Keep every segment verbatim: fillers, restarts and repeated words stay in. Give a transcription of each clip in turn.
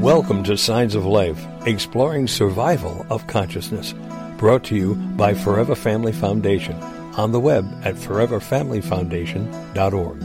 Welcome to Signs of Life, exploring survival of consciousness. Brought to you by Forever Family Foundation. On the web at forever family foundation dot org.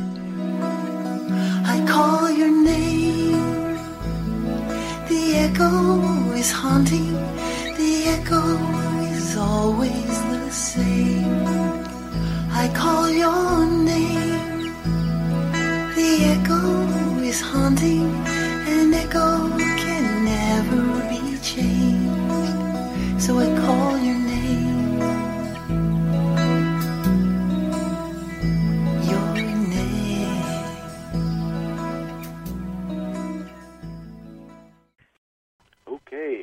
I call your name. The echo is haunting. The echo is always the same. I call your name. The echo is haunting. An echo can never be changed. So I call your name. Your name. Okay.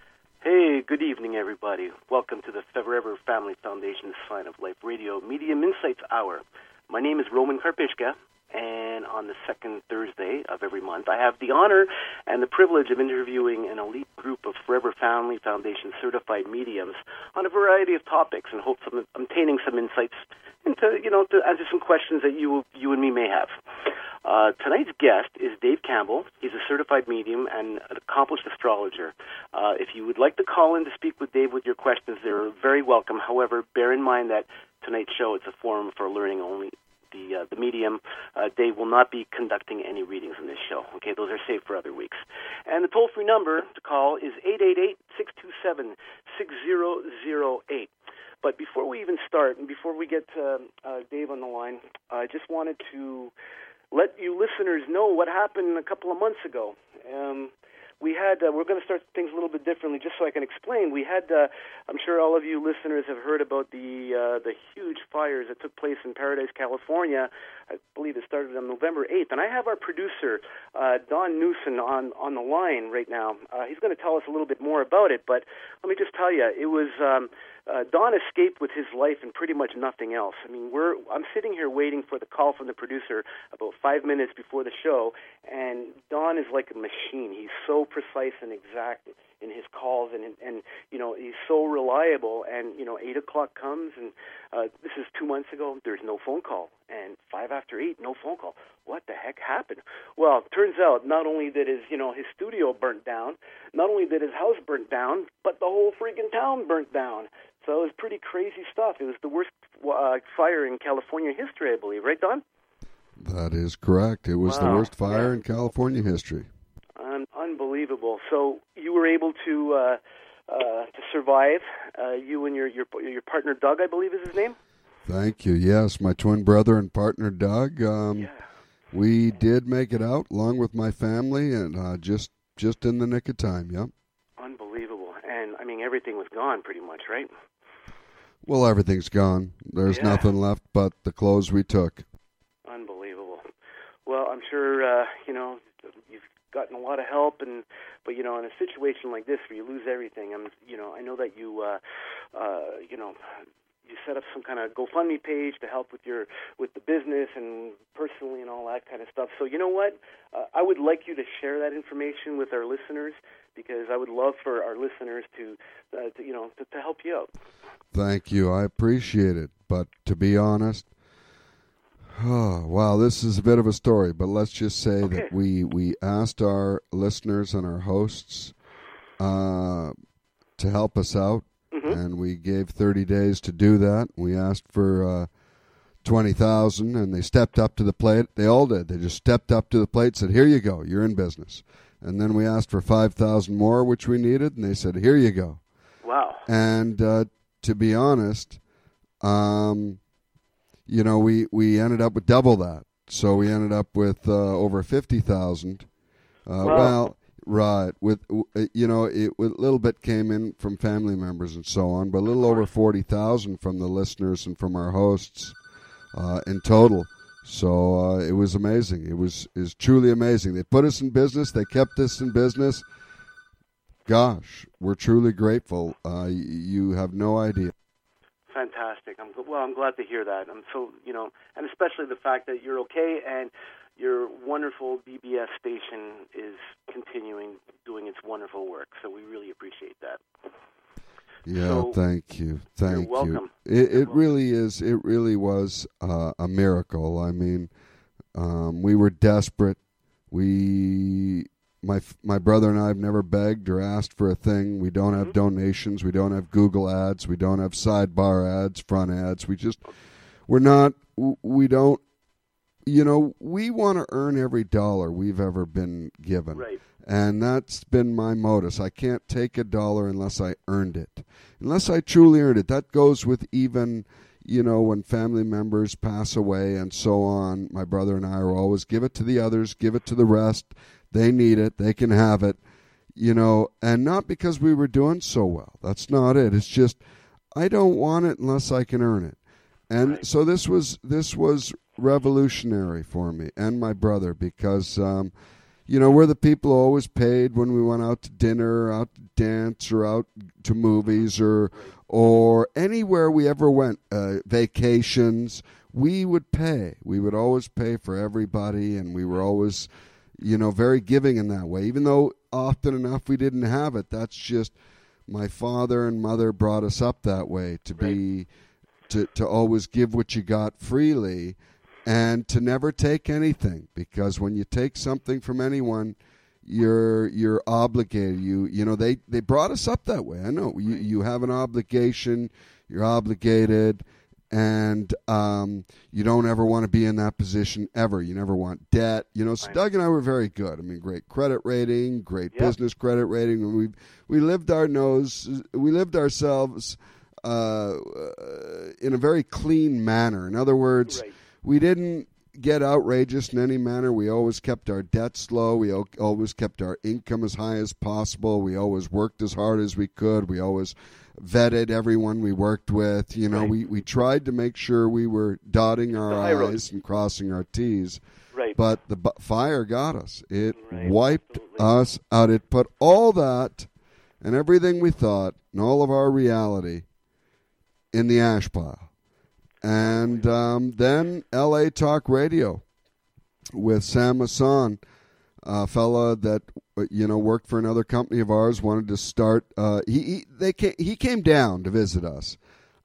Hey, good evening, everybody. Welcome to the Forever Family Foundation Sign of Life Radio Medium Insights Hour. My name is Roman Karpishka. And on the second Thursday of every month, I have the honor and the privilege of interviewing an elite group of Forever Family Foundation certified mediums on a variety of topics, in hopes of obtaining some insights into, you know, to answer some questions that you you and me may have. Uh, tonight's guest is Dave Campbell. He's a certified medium and an accomplished astrologer. Uh, if you would like to call in to speak with Dave with your questions, they're very welcome. However, bear in mind that tonight's show is a forum for learning only. The uh, the medium, uh, Dave will not be conducting any readings in this show. Okay, those are saved for other weeks. And the toll-free number to call is eight eight eight, six two seven, six zero zero eight. But before we even start, and before we get uh, uh, Dave on the line, I just wanted to let you listeners know what happened a couple of months ago. Um, we had, uh, we're going to start things a little bit differently, just so I can explain. We had, uh, I'm sure all of you listeners have heard about the uh, the huge fires that took place in Paradise, California. I believe it started on November eighth. And I have our producer, uh, Don Newson, on, on the line right now. Uh, he's going to tell us a little bit more about it. But let me just tell you, it was... Um, Uh, Don escaped with his life and pretty much nothing else. I mean, we're I'm sitting here waiting for the call from the producer about five minutes before the show, and Don is like a machine. He's so precise and exact in his calls, and and you know he's so reliable. And you know, eight o'clock comes, and uh, this is two months ago. There's no phone call, and five after eight, no phone call. What the heck happened? Well, it turns out not only did his you know his studio burnt down, not only did his house burnt down, but the whole freaking town burnt down. So it was pretty crazy stuff. It was the worst uh, fire in California history, I believe. Right, Don? That is correct. It was wow. the worst fire yeah. in California history. Un- unbelievable. So you were able to uh, uh, to survive. Uh, you and your, your your partner, Doug, I believe is his name? Thank you. Yes, my twin brother and partner, Doug. Um, yeah. We did make it out, along with my family, and uh, just, just in the nick of time, yep. Unbelievable. And, I mean, everything was gone pretty much, right? Well, everything's gone. There's yeah. nothing left but the clothes we took. Unbelievable. Well, I'm sure, uh, you know, you've gotten a lot of help, and but, you know, in a situation like this where you lose everything, I'm, you know, I know that you, uh, uh, you know, you set up some kind of GoFundMe page to help with your with the business and personally and all that kind of stuff. So, you know what? Uh, I would like you to share that information with our listeners, because I would love for our listeners to, uh, to you know, to, to help you out. Thank you. I appreciate it. But to be honest, oh, wow, this is a bit of a story. But let's just say okay. that we, we asked our listeners and our hosts uh, to help us out, mm-hmm. and we gave thirty days to do that. We asked for uh, twenty thousand dollars, and they stepped up to the plate. They all did. They just stepped up to the plate and said, here you go. You're in business. And then we asked for five thousand dollars more, which we needed, and they said, here you go. Wow. And uh, to be honest, um, you know, we, we ended up with double that. So we ended up with uh, over fifty thousand dollars. Uh, wow. Well, right. With you know, it a little bit came in from family members and so on, but a little over forty thousand dollars from the listeners and from our hosts uh, in total. So uh, it was amazing. It was is truly amazing. They put us in business. They kept us in business. Gosh, we're truly grateful. Uh, you have no idea. Fantastic. I'm well. I'm glad to hear that. I'm so you know, and especially the fact that you're okay and your wonderful B B S station is continuing doing its wonderful work. So we really appreciate that. Yeah, so, thank you, thank you're welcome. you. It, you're it welcome. really is. It really was uh, a miracle. I mean, um, we were desperate. We my my brother and I have never begged or asked for a thing. We don't have Mm-hmm. donations. We don't have Google ads. We don't have sidebar ads, front ads. We just we're not. We don't. You know, we want to earn every dollar we've ever been given. Right. And that's been my modus. I can't take a dollar unless I earned it. Unless I truly earned it. That goes with even, you know, when family members pass away and so on. My brother and I are always give it to the others, give it to the rest. They need it. They can have it. You know, and not because we were doing so well. That's not it. It's just I don't want it unless I can earn it. And Right. so this was this was revolutionary for me and my brother because um you know, we're the people who always paid when we went out to dinner, out to dance, or out to movies, or or anywhere we ever went, uh, vacations. We would pay. We would always pay for everybody, and we were always, you know, very giving in that way. Even though often enough we didn't have it. That's just my father and mother brought us up that way to be, to to always give what you got freely. And to never take anything, because when you take something from anyone, you're you're obligated. You you know they, they brought us up that way. I know you you have an obligation. You're obligated, and um, you don't ever want to be in that position ever. You never want debt. You know, so Doug and I were very good. I mean, great credit rating, great Yep. business credit rating, and we we lived our nose. We lived ourselves uh, in a very clean manner. In other words. Right. We didn't get outrageous in any manner. We always kept our debts low. We al- always kept our income as high as possible. We always worked as hard as we could. We always vetted everyone we worked with. You know, Right. we, we tried to make sure we were dotting our The high road. I's and crossing our T's. Right. But the bu- fire got us. It Right, wiped absolutely. us out. It put all that and everything we thought and all of our reality in the ash pile. And um, then L A Talk Radio with Sam Hassan, a fella that you know worked for another company of ours, wanted to start. Uh, he he, they came, he came down to visit us,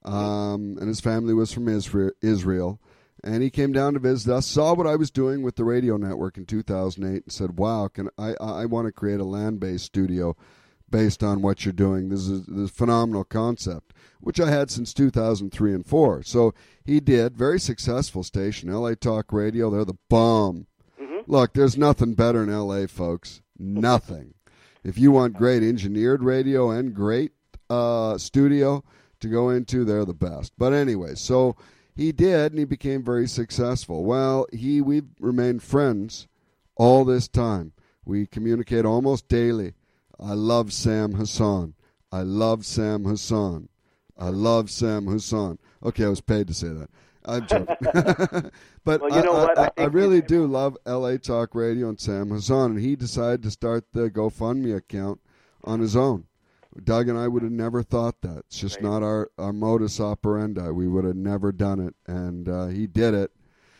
um, and his family was from Israel, Israel, and he came down to visit us. Saw what I was doing with the radio network in two thousand eight, and said, "Wow, can I I want to create a land-based studio based on what you're doing. This is this phenomenal concept." Which I had since two thousand three and four. So he did. Very successful station, L A Talk Radio. They're the bomb. Mm-hmm. Look, there's nothing better in L A, folks. Nothing. If you want great engineered radio and great uh, studio to go into, they're the best. But anyway, so he did, and he became very successful. Well, he we've remained friends all this time. We communicate almost daily. I love Sam Hassan. I love Sam Hassan. I love Sam Hassan. Okay, I was paid to say that. I'm joking. But Well, you know I, what? I, I I, think- really do love L A Talk Radio and Sam Hassan, and he decided to start the GoFundMe account on his own. Doug and I would have never thought that. It's just Right. not our, our modus operandi. We would have never done it, and uh, he did it.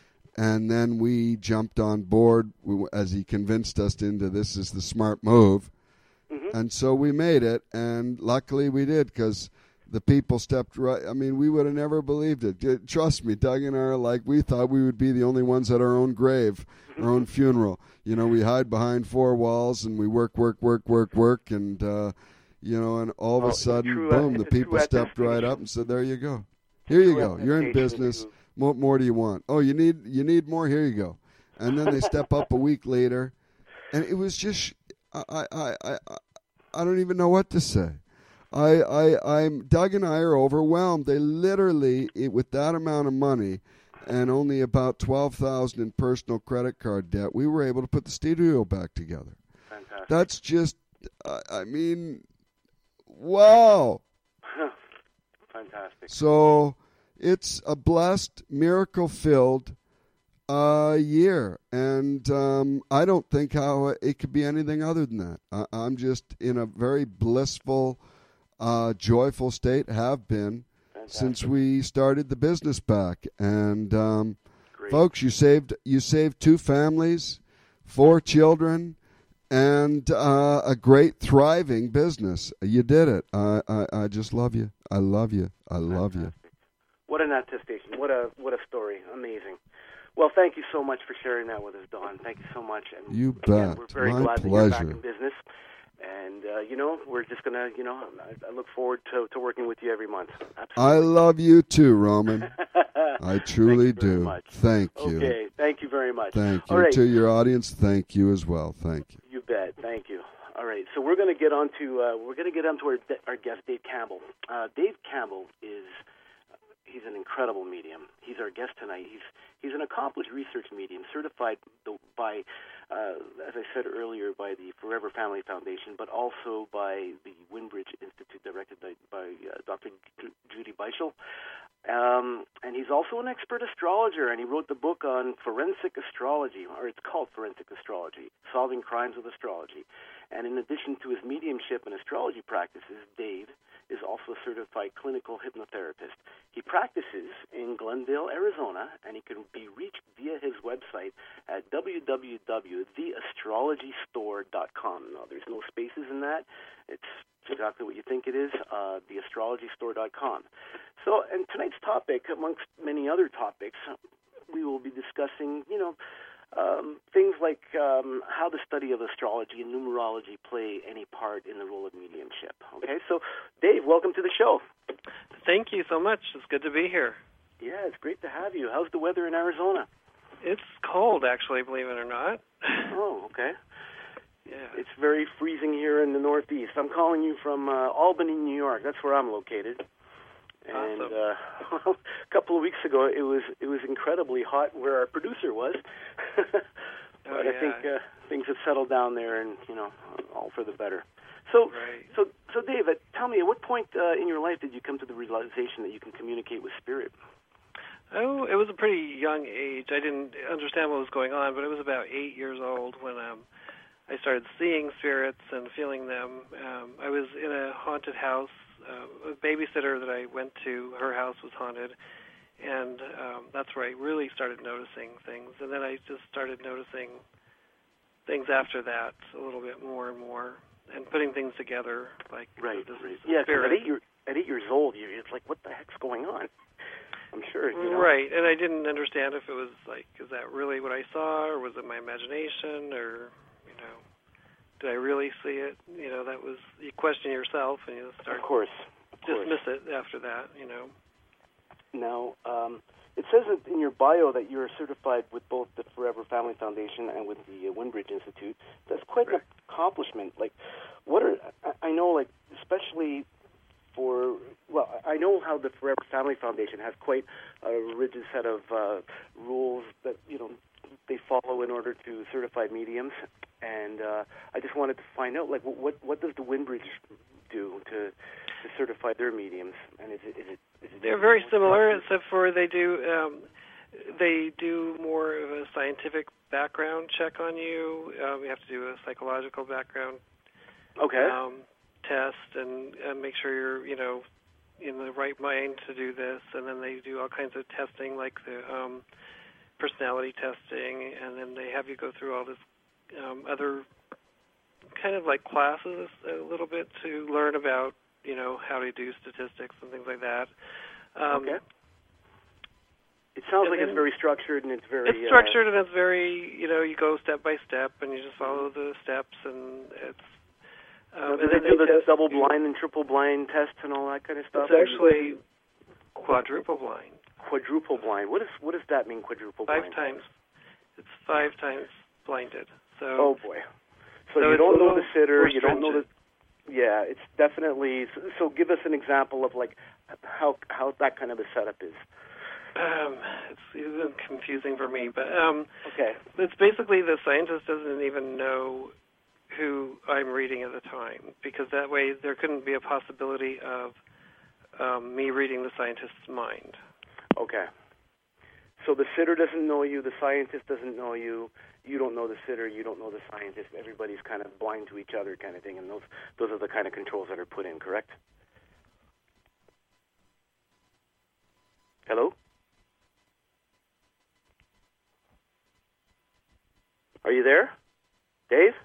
And then we jumped on board as he convinced us into this is the smart move. Mm-hmm. And so we made it, and luckily we did, because the people stepped right. I mean, we would have never believed it. Trust me, Doug and I are like, we thought we would be the only ones at our own grave, our own funeral. You know, we hide behind four walls, and we work, work, work, work, work, and, uh, you know, and all of Well, a sudden, true, boom, uh, the it's a people true stepped right attestation. up and said, there you go. Here you go. You're in business. What more do you want? Oh, you need you need more? Here you go. And then they step up a week later, and it was just, I, I, I, I, I don't even know what to say. I, I, I'm Doug and I are overwhelmed. They literally, it, with that amount of money, and only about twelve thousand in personal credit card debt, we were able to put the studio back together. Fantastic. That's just, I, I mean, wow. Fantastic. So it's a blessed, miracle-filled uh, year, and um, I don't think how it could be anything other than that. I, I'm just in a very blissful, uh, joyful state, have been Fantastic. since we started the business back. And um, Great. folks, you saved you saved two families, four children, and uh, a great, thriving business. You did it. I, I, I just love you. I love you. I love you. Fantastic. What an attestation. What a what a story. Amazing. Well, thank you so much for sharing that with us, Don. Thank you so much. And You again, bet. we're very My glad that you're back pleasure. in business. And, uh, you know, we're just going to, you know, I, I look forward to, to working with you every month. Absolutely. I love you too, Roman. I truly Thank you very do. much. Thank you. Okay, thank you very much. Thank you. All right. To your audience, thank you as well. Thank you. You bet. Thank you. All right, so we're going to get on to uh, we're going to get on to our, our guest, Dave Campbell. Uh, Dave Campbell is he's an incredible medium. He's our guest tonight. He's he's an accomplished research medium, certified by, uh, as I said earlier, by the Forever Family Foundation, but also by the Windbridge Institute, directed by, by uh, Doctor Judy Beischel. Um, and he's also an expert astrologer, and he wrote the book on forensic astrology, or it's called Forensic Astrology, Solving Crimes with Astrology. And in addition to his mediumship and astrology practices, Dave is also a certified clinical hypnotherapist. He practices in Glendale, Arizona, and he can be reached via his website at w w w dot the astrology store dot com. Now, there's no spaces in that. It's exactly what you think it is, uh, the astrology store dot com. So, and tonight's topic, amongst many other topics, we will be discussing, you know, Um, things like um, how the study of astrology and numerology play any part in the role of mediumship. Okay, so Dave, welcome to the show. Thank you so much. It's good to be here. Yeah, it's great to have you. How's the weather in Arizona? It's cold, actually, believe it or not. Oh, okay. Yeah. It's very freezing here in the Northeast. I'm calling you from uh, Albany, New York. That's where I'm located. And Awesome. uh, well, a couple of weeks ago, it was it was incredibly hot where our producer was. But Oh, I yeah. think uh, things have settled down there, and you know, all for the better. So, Right. so, so, David, tell me, at what point uh, in your life did you come to the realization that you can communicate with spirit? Oh, it was a pretty young age. I didn't understand what was going on, but it was about eight years old when um, I started seeing spirits and feeling them. Um, I was in a haunted house. Uh, a babysitter that I went to, her house was haunted, and um, that's where I really started noticing things. And then I just started noticing things after that a little bit more and more, and putting things together, like Right, this right. is Yeah, 'cause spirit. at eight, year, at eight years old, you, it's like, what the heck's going on? I'm sure, you know. Right, and I didn't understand if it was like, is that really what I saw, or was it my imagination, or, you know, did I really see it? You know, that was, you question yourself, and you start Of course, of course. dismiss it after that, you know. Now, um, it says in your bio that you're certified with both the Forever Family Foundation and with the uh, Windbridge Institute. That's quite Right. an accomplishment. Like, what are, I, I know, like, especially for, well, I know how the Forever Family Foundation has quite a rigid set of uh, rules that, you know, they follow in order to certify mediums. And uh, I just wanted to find out, like, what what does the Windbridge do to, to certify their mediums? And is it, is it, is it They're very similar, except for they do um, they do more of a scientific background check on you. Um, you have to do a psychological background Okay. um, test and uh, make sure you're, you know, in the right mind to do this. And then they do all kinds of testing, like the um, personality testing, and then they have you go through all this um, other kind of like classes a little bit to learn about, you know, how to do statistics and things like that. Um, Okay. It sounds and like it's then- very structured and it's very... It's structured and it's very, you know, you go step by step and you just follow the steps, and it's. Uh, Um, do and they then do the test double you. blind and triple blind tests and all that kind of stuff? It's actually quadruple blind. Quadruple blind. What is what does that mean, quadruple Five blind? times. It's five times blinded. So. Oh, boy. So, So you it's don't a know little the sitter, more you don't know the... stringent. Yeah, it's definitely... So, so give us an example of, like, how how that kind of a setup is. Um, it's even confusing for me, but um, Okay. it's basically the scientist doesn't even know who I'm reading at the time, because that way there couldn't be a possibility of um, me reading the scientist's mind. Okay. So the sitter doesn't know you, the scientist doesn't know you, you don't know the sitter, you don't know the scientist, everybody's kind of blind to each other kind of thing, and those those are the kind of controls that are put in, correct? Hello? Are you there? Dave?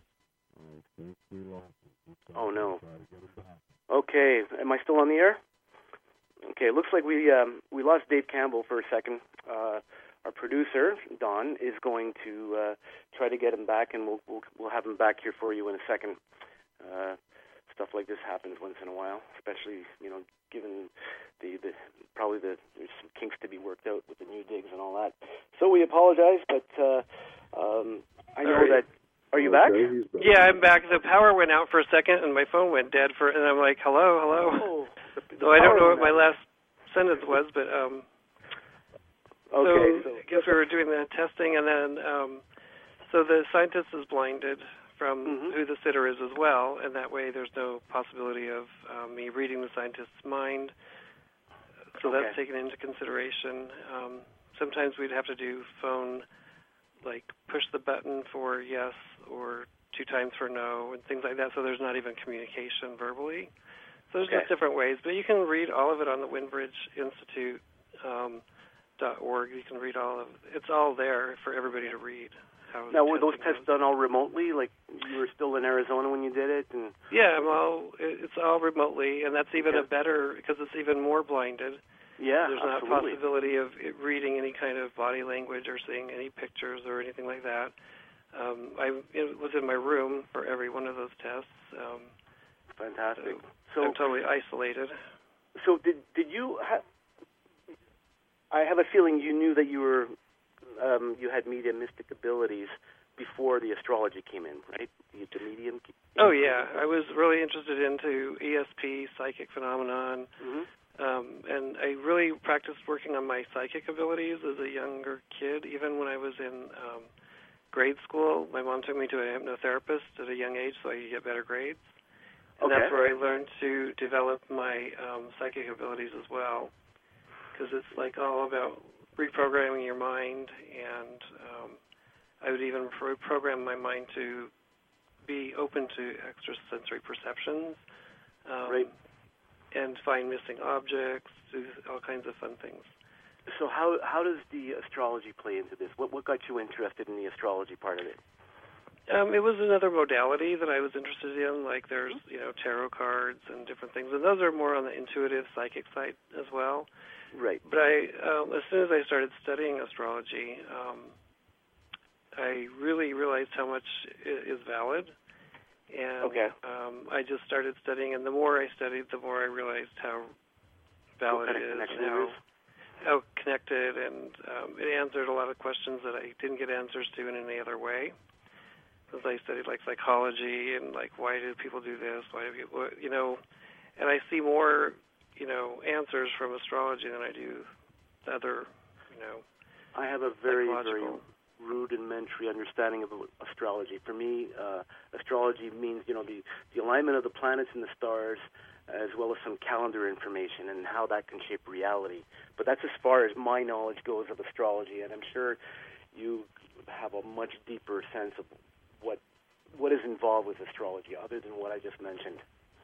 Oh, no. Okay, am I still on the air? Okay, it looks like we um, we lost Dave Campbell for a second. Uh, our producer Don is going to uh, try to get him back, and we'll, we'll we'll have him back here for you in a second. Uh, stuff like this happens once in a while, especially you know given the, the probably the there's some kinks to be worked out with the new digs and all that. So we apologize, but uh, um, I know Sorry. that. Are you back? Yeah, I'm back. The power went out for a second, and my phone went dead for, and I'm like, hello, hello. Oh, the, the so I don't know power what my went out. last sentence was, but um. Okay, so, so I guess we were doing the testing, and then um, so the scientist is blinded from Mhm. who the sitter is as well, and that way there's no possibility of um, me reading the scientist's mind. So Okay. that's taken into consideration. Um, sometimes we'd have to do phone, like push the button for yes or two times for no and things like that, so there's not even communication verbally. So there's Okay. just different ways, but you can read all of it on the Windbridge Institute um, dot org. You can read all of it. It's all there for everybody to read. How now were those testing tests goes. done all remotely? Like you were still in Arizona when you did it, and Yeah, I'm all, it's all remotely, and that's even Okay. a better, because it's even more blinded. yeah, There's not a absolutely. possibility of it reading any kind of body language or seeing any pictures or anything like that. Um, I it was in my room for every one of those tests. Um, Fantastic. so So, I'm totally isolated. so did did you? Ha- I have a feeling you knew that you were um, you had mediumistic abilities before the astrology came in, right? The, the medium. Oh yeah, I was really interested into E S P, psychic phenomenon, hmm um, and I really practiced working on my psychic abilities as a younger kid. Even when I was in um, grade school, my mom took me to a hypnotherapist at a young age so I could get better grades. And Okay. that's where I learned to develop my um, psychic abilities as well, because it's like all about reprogramming your mind, and um, I would even reprogram my mind to be open to extrasensory perceptions, um, Right. and find missing objects, do all kinds of fun things. So how how does the astrology play into this? What what got you interested in the astrology part of it? Um, it was another modality that I was interested in, like there's, you know, tarot cards and different things, and those are more on the intuitive psychic side as well. Right. But I, um, as soon as I started studying astrology, um, I really realized how much i- is valid, and Okay. um, I just started studying, and the more I studied, the more I realized how valid What kind it of is, connection and it how, is? how connected, and um, it answered a lot of questions that I didn't get answers to in any other way. Because I studied like psychology and like why do people do this, why do people, you know, and I see more, you know, answers from astrology than I do the other, you know, I have a very very psychological. rudimentary understanding of astrology. For me, uh, astrology means you know the the alignment of the planets and the stars, as well as some calendar information and how that can shape reality. But that's as far as my knowledge goes of astrology, and I'm sure you have a much deeper sense of what what is involved with astrology, other than what I just mentioned.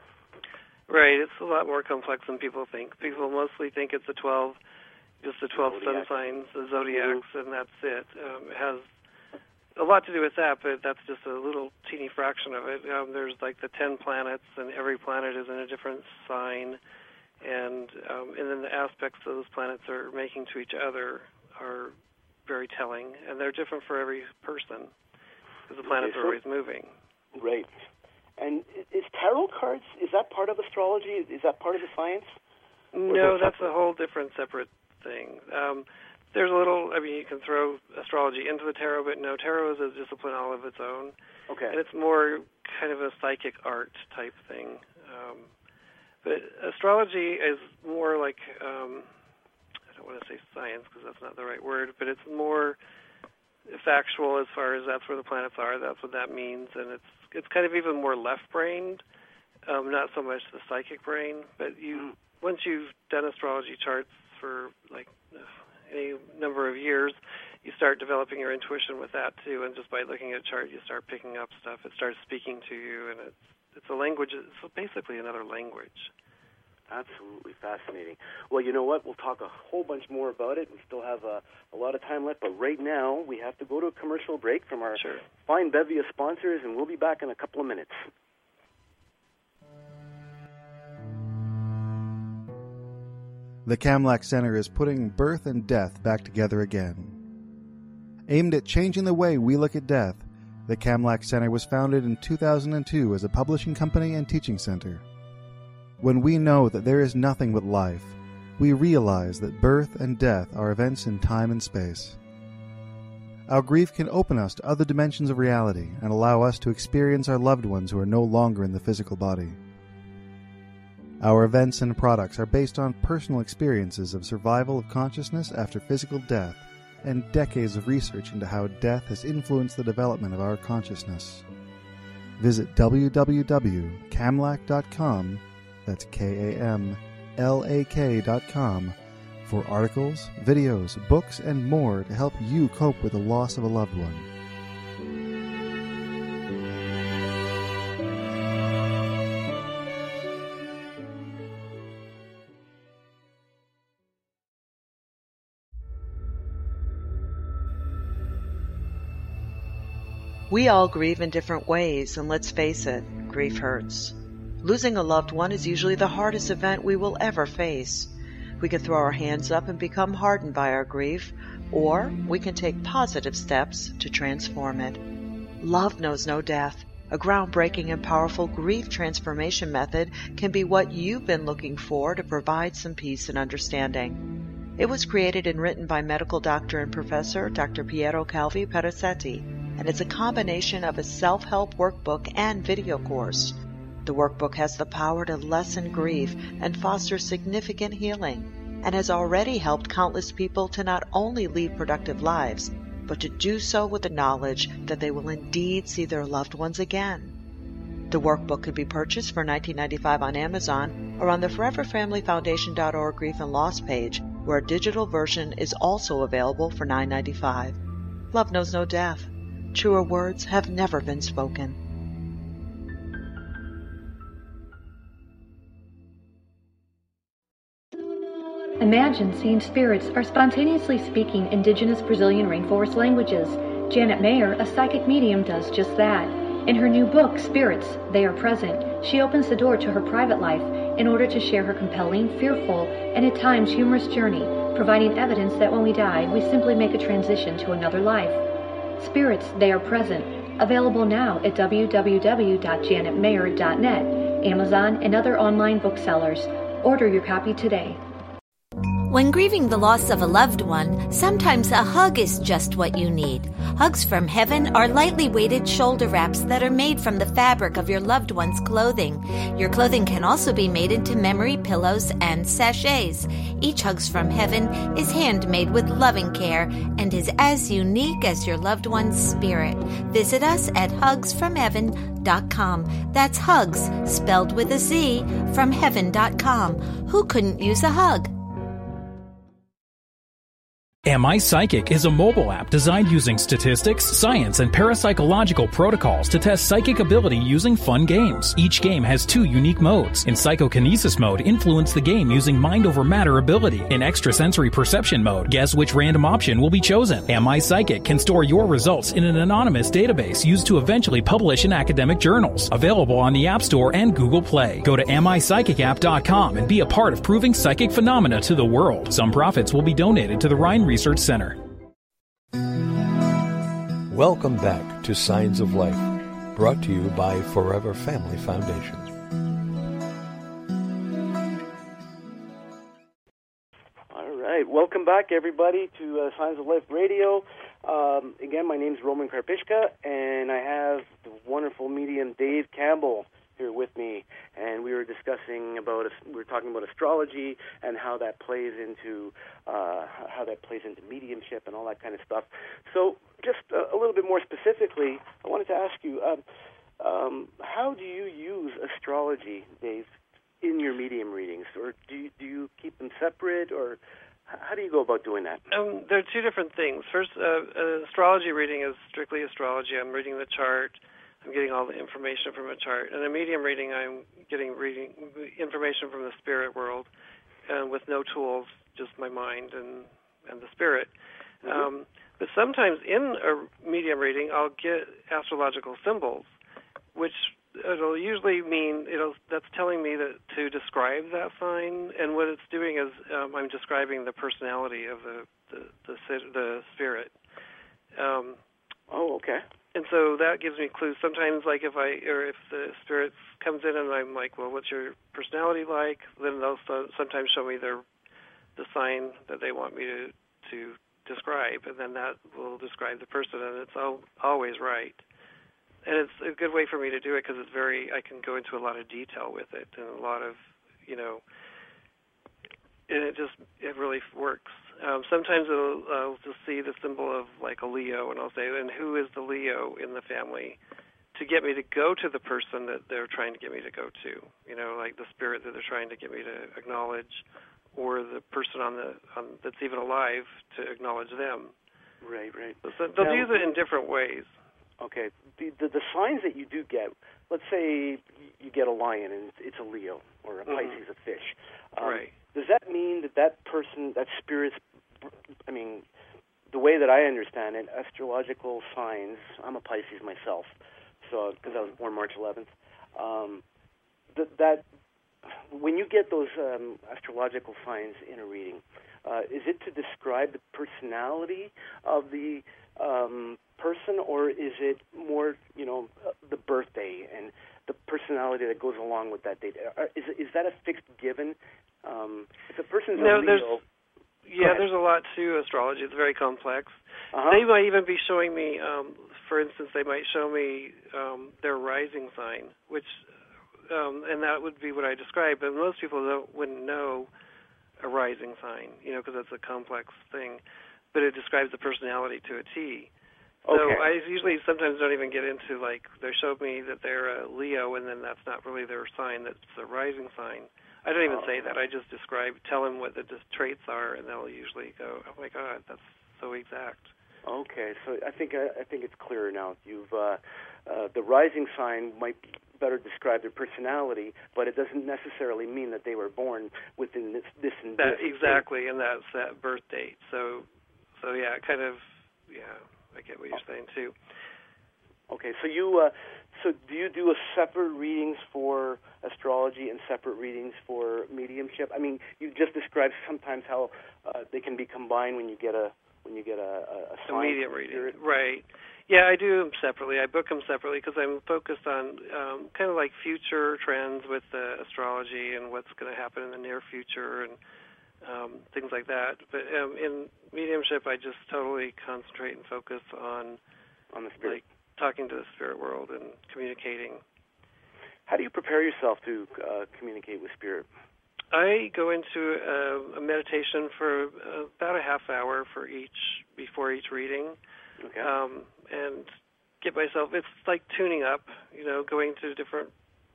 Right, it's a lot more complex than people think. People mostly think it's the twelve, just the twelve sun Zodiac. signs, the zodiacs, and that's it. Um, it has a lot to do with that, but that's just a little teeny fraction of it. Um, there's like the ten planets, and every planet is in a different sign, and um, and then the aspects those planets are making to each other are very telling, and they're different for every person because the planets Okay, are so- always moving. Right. And i- is tarot cards, is that part of astrology? Is that part of the science? No, is it that's separate? a whole different, separate thing. Um, there's a little, I mean, you can throw astrology into the tarot, but no, tarot is a discipline all of its own. Okay. And it's more kind of a psychic art type thing. Um, but astrology is more like, um, I don't want to say science because that's not the right word, but it's more factual as far as that's where the planets are, that's what that means, and it's it's kind of even more left-brained, um, not so much the psychic brain, but you once you've done astrology charts for like any number of years, you start developing your intuition with that too, and just by looking at a chart, you start picking up stuff. It starts speaking to you, and it's it's a language. It's basically another language. Absolutely fascinating. Well, you know what? We'll talk a whole bunch more about it. We still have a, a lot of time left, but right now we have to go to a commercial break from our Sure. fine bevy of sponsors, and we'll be back in a couple of minutes. The Kamlak Center is putting birth and death back together again. Aimed at changing the way we look at death, the Kamlak Center was founded in two thousand two as a publishing company and teaching center. When we know that there is nothing but life, we realize that birth and death are events in time and space. Our grief can open us to other dimensions of reality and allow us to experience our loved ones who are no longer in the physical body. Our events and products are based on personal experiences of survival of consciousness after physical death and decades of research into how death has influenced the development of our consciousness. Visit w w w dot kamlak dot com, that's K A M L A K dot com, for articles, videos, books, and more to help you cope with the loss of a loved one. We all grieve in different ways, and let's face it, grief hurts. Losing a loved one is usually the hardest event we will ever face. We can throw our hands up and become hardened by our grief, or we can take positive steps to transform it. Love knows no death. A groundbreaking and powerful grief transformation method can be what you've been looking for to provide some peace and understanding. It was created and written by medical doctor and professor Doctor Piero Calvi Perazzetti, and it's a combination of a self-help workbook and video course. The workbook has the power to lessen grief and foster significant healing, and has already helped countless people to not only lead productive lives, but to do so with the knowledge that they will indeed see their loved ones again. The workbook can be purchased for nineteen ninety-five dollars on Amazon or on the forever family foundation dot org Grief and Loss page, where a digital version is also available for nine ninety-five. Love knows no death. Truer words have never been spoken. Imagine seeing spirits are spontaneously speaking indigenous Brazilian rainforest languages. Janet Mayer, a psychic medium, does just that. In her new book, Spirits, They Are Present, she opens the door to her private life in order to share her compelling, fearful, and at times humorous journey, providing evidence that when we die, we simply make a transition to another life. Spirits, They Are Present, available now at w w w dot janet mayer dot net, Amazon, and other online booksellers. Order your copy today. When grieving the loss of a loved one, sometimes a hug is just what you need. Hugs from Heaven are lightly weighted shoulder wraps that are made from the fabric of your loved one's clothing. Your clothing can also be made into memory pillows and sachets. Each Hugs from Heaven is handmade with loving care and is as unique as your loved one's spirit. Visit us at hugs from heaven dot com. That's hugs, spelled with a Z, from heaven dot com. Who couldn't use a hug? Am I Psychic is a mobile app designed using statistics, science, and parapsychological protocols to test psychic ability using fun games. Each game has two unique modes. In psychokinesis mode, influence the game using mind over matter ability. In extrasensory perception mode, guess which random option will be chosen. Am I Psychic can store your results in an anonymous database used to eventually publish in academic journals. Available on the App Store and Google Play. Go to am I psychic app dot com and be a part of proving psychic phenomena to the world. Some profits will be donated to the Rhine Research Center. Welcome back to Signs of Life, brought to you by Forever Family Foundation. All right, welcome back, everybody, to uh, Signs of Life Radio. Um, again, my name is Roman Karpishka, and I have the wonderful medium Dave Campbell here with me, and we were discussing about we were talking about astrology and how that plays into uh, how that plays into mediumship and all that kind of stuff. So, just a, a little bit more specifically, I wanted to ask you, um, um, how do you use astrology, Dave, in your medium readings, or do you, do you keep them separate, or how do you go about doing that? Um, there are two different things. First, uh, an astrology reading is strictly astrology. I'm reading the chart. I'm getting all the information from a chart. In a medium reading, I'm getting reading information from the spirit world, and with no tools, just my mind and, and the spirit. Mm-hmm. Um, but sometimes in a medium reading, I'll get astrological symbols, which it'll usually mean it'll that's telling me that to describe that sign. And what it's doing is um, I'm describing the personality of the the, the, the spirit. Um, oh, okay. And so that gives me clues. Sometimes, like if I or if the spirit comes in and I'm like, well, what's your personality like? Then they'll so, sometimes show me their the sign that they want me to to describe, and then that will describe the person, and it's all, always right. And it's a good way for me to do it because it's very, I can go into a lot of detail with it and a lot of, you know, and it just, it really works. Um, sometimes it'll, I'll just see the symbol of like a Leo, and I'll say, and who is the Leo in the family, to get me to go to the person that they're trying to get me to go to, you know, like the spirit that they're trying to get me to acknowledge, or the person on the on, that's even alive to acknowledge them. Right, right. So they'll now, use it in different ways. Okay. The, the the signs that you do get, let's say you get a lion and it's, it's a Leo, or a Pisces, mm-hmm. a fish. Um, right. Does that mean that that person, that spirit's, I mean, the way that I understand it, astrological signs, I'm a Pisces myself, so because I was born March eleventh, um, that, that when you get those um, astrological signs in a reading, uh, is it to describe the personality of the um, person, or is it more, you know, uh, the birthday and the personality that goes along with that date? Are, is is that a fixed given? Um, if a person's no, a Leo, there's, yeah, there's a lot to astrology. It's very complex. Uh-huh. They might even be showing me, um, for instance, they might show me um, their rising sign, which. Um, and that would be what I described, but most people don't, wouldn't know a rising sign, you know, because it's a complex thing. But it describes the personality to a T. So okay. I usually sometimes don't even get into, like, they showed me that they're a Leo, and then that's not really their sign, that's a rising sign. I don't even oh. say that. I just describe, tell them what the traits are, and they'll usually go, oh, my God, that's so exact. Okay, so I think I, I think it's clearer now. You've uh, uh, the rising sign might better describe their personality, but it doesn't necessarily mean that they were born within this this and that, this. Exactly, date. And that's that birth date. So, so yeah, kind of, yeah, I get what you're saying too. Okay, so you uh, so do you do a separate readings for astrology and separate readings for mediumship? I mean, you just described sometimes how uh, they can be combined when you get a when you get a, a, a sign. Immediate reading, right. Yeah, I do them separately. I book them separately because I'm focused on um, kind of like future trends with uh, astrology and what's going to happen in the near future and um, things like that. But um, in mediumship, I just totally concentrate and focus on, on the spirit. Like, talking to the spirit world and communicating. How do you prepare yourself to uh, communicate with spirit? I go into a, a meditation for uh, about a half hour for each before each reading, okay. um, and get myself. It's like tuning up, you know, going to a different